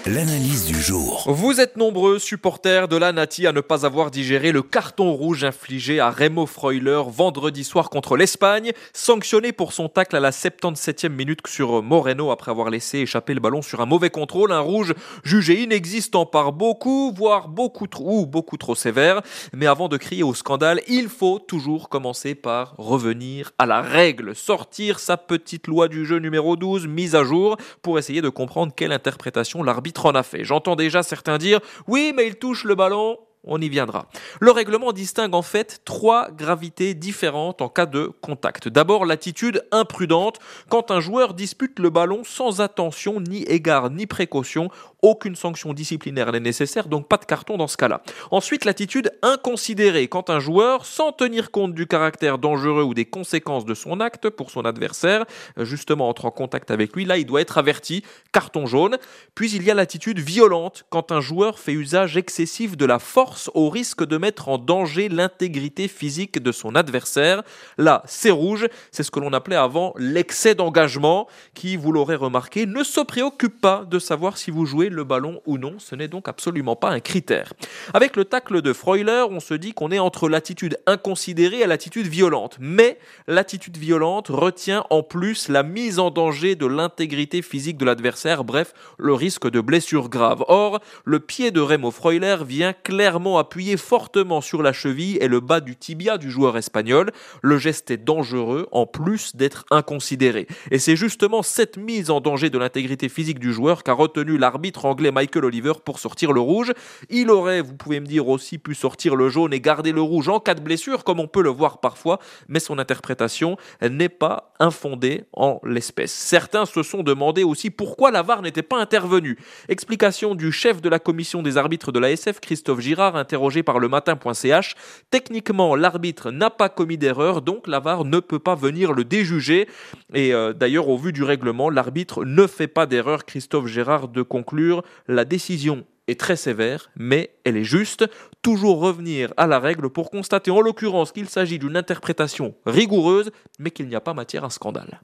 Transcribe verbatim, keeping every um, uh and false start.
L'analyse du jour. Vous êtes nombreux, supporters de la Nati, à ne pas avoir digéré le carton rouge infligé à Remo Freuler vendredi soir contre l'Espagne, sanctionné pour son tacle à la soixante-dix-septième minute sur Moreno après avoir laissé échapper le ballon sur un mauvais contrôle, un rouge jugé inexistant par beaucoup, voire beaucoup trop, ou beaucoup trop sévère. Mais avant de crier au scandale, il faut toujours commencer par revenir à la règle, sortir sa petite loi du jeu numéro douze, mise à jour, pour essayer de comprendre quelle interprétation l'arbitre en a fait. J'entends déjà certains dire « Oui, mais il touche le ballon ». On y viendra. Le règlement distingue en fait trois gravités différentes en cas de contact. D'abord, l'attitude imprudente, quand un joueur dispute le ballon sans attention, ni égard, ni précaution. Aucune sanction disciplinaire n'est nécessaire, donc pas de carton dans ce cas-là. Ensuite, l'attitude inconsidérée, quand un joueur, sans tenir compte du caractère dangereux ou des conséquences de son acte pour son adversaire, justement entre en contact avec lui, là il doit être averti, carton jaune. Puis il y a l'attitude violente, quand un joueur fait usage excessif de la force au risque de mettre en danger l'intégrité physique de son adversaire. Là, c'est rouge, c'est ce que l'on appelait avant l'excès d'engagement, qui, vous l'aurez remarqué, ne se préoccupe pas de savoir si vous jouez le ballon ou non, ce n'est donc absolument pas un critère. Avec le tacle de Freuler, on se dit qu'on est entre l'attitude inconsidérée et l'attitude violente, mais l'attitude violente retient en plus la mise en danger de l'intégrité physique de l'adversaire, bref, le risque de blessure grave. Or, le pied de Remo Freuler vient clairement appuyer fortement sur la cheville et le bas du tibia du joueur espagnol. Le geste est dangereux en plus d'être inconsidéré. Et c'est justement cette mise en danger de l'intégrité physique du joueur qu'a retenu l'arbitre anglais Michael Oliver pour sortir le rouge. Il aurait, vous pouvez me dire aussi, pu sortir le jaune et garder le rouge en cas de blessure, comme on peut le voir parfois, mais son interprétation n'est pas infondée en l'espèce. Certains se sont demandé aussi pourquoi la V A R n'était pas intervenue. Explication du chef de la commission des arbitres de l'A S F, Christophe Girard, interrogé par le matin point c h. Techniquement, l'arbitre n'a pas commis d'erreur, donc la V A R ne peut pas venir le déjuger. Et euh, d'ailleurs, au vu du règlement, l'arbitre ne fait pas d'erreur. Christophe Girard de conclure, la décision est très sévère, mais elle est juste. Toujours revenir à la règle pour constater en l'occurrence qu'il s'agit d'une interprétation rigoureuse, mais qu'il n'y a pas matière à scandale.